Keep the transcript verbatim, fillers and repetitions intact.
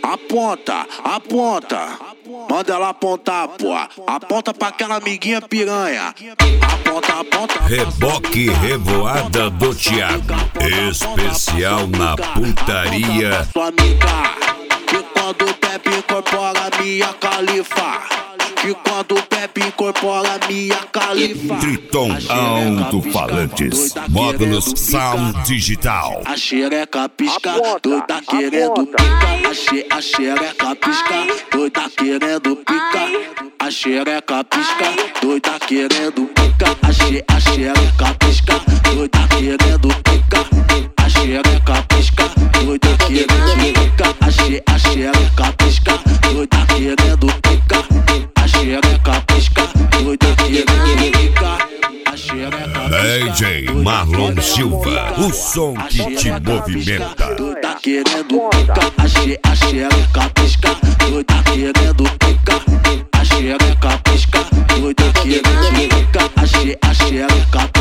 Aponta, aponta. Manda ela apontar, pô. Aponta pra aquela amiguinha piranha. Aponta, aponta. Reboque Revoada do Thiago. Especial na putaria. Sua amiga. E quando o Pepe incorpora minha califa. E quando o Pepe incorpora minha califa. Triton Alto-Falantes. Módulos Sound Digital. A xereca pisca, doida querendo pica. A, xe, a xereca pisca, doida querendo pica. A xereca pisca, doida querendo pica. A, xe, a xereca pisca, doida querendo pica. A xereca pisca, doida querendo pica. A, xe, a xereca pisca, doida querendo pica. A xereca pisca, doida querendo pica. D J Marlon Silva, o som que te movimenta. Doida querendo pica, a xe, a xereca pisca, doida querendo pica. A xereca pisca, doida querendo pica. A xe, a xereca